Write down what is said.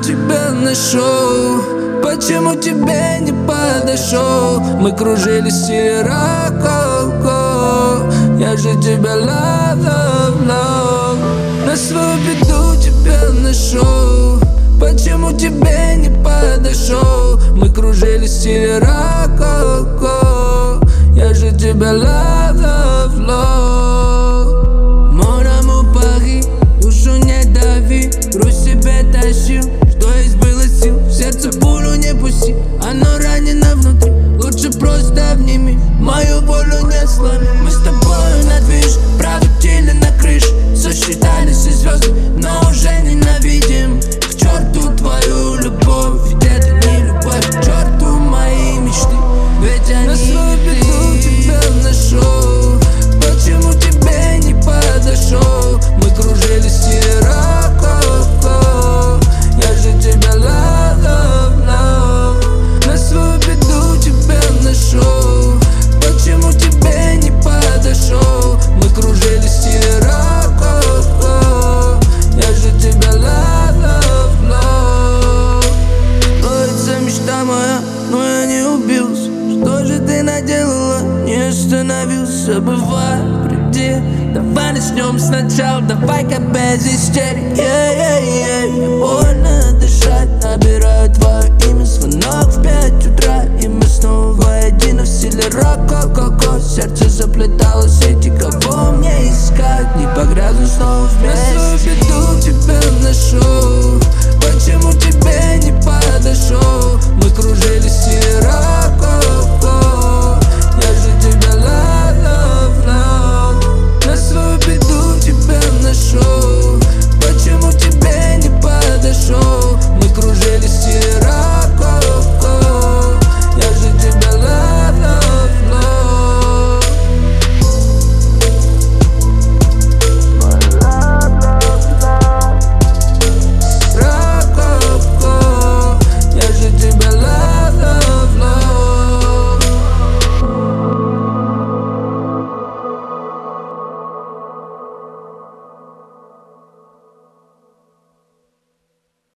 тебя нашел, почему тебе не подошел? Мы кружили в стиле рококо, я же тебя love, love, love. На свою беду тебя нашел, почему тебе не подошел? Мы кружили в стиле рококо, я же тебя love, love, love. Mon amour Paris, душу не дави, грусть себе тащил, что есть было сил. В сердце пулю не пусти, оно ранено внутри, лучше просто обними, мою болью не сломи. Мы с тобою на движ, продуктили на крыше, сосчитали все звезды, но уже ненавидим. К черту твою любовь, ведь это не любовь, к черту мои мечты, ведь они на свою беду тебя нашел, почему тебе не подошел? Мы кружили в стиле рококо, я же тебя love, love, love. На свою беду тебя нашел, почему тебе не подошел? Мы кружили в стиле рококо, я же тебя love, love, love. Сбылась мечта моя, но я не убился. Что же ты наделала? Не остановился, бывает, приди. Давай начнем сначала, давай-ка без истерик. Мне больно дышать, набираю твое имя, звонок в 5 утра, и мы снова воедино в стиле рококо. Сердце заплетало сети, кого мне искать, не погрязну снова вместе. На свою беду тебя нашел, почему тебе не подошел? Мы кружили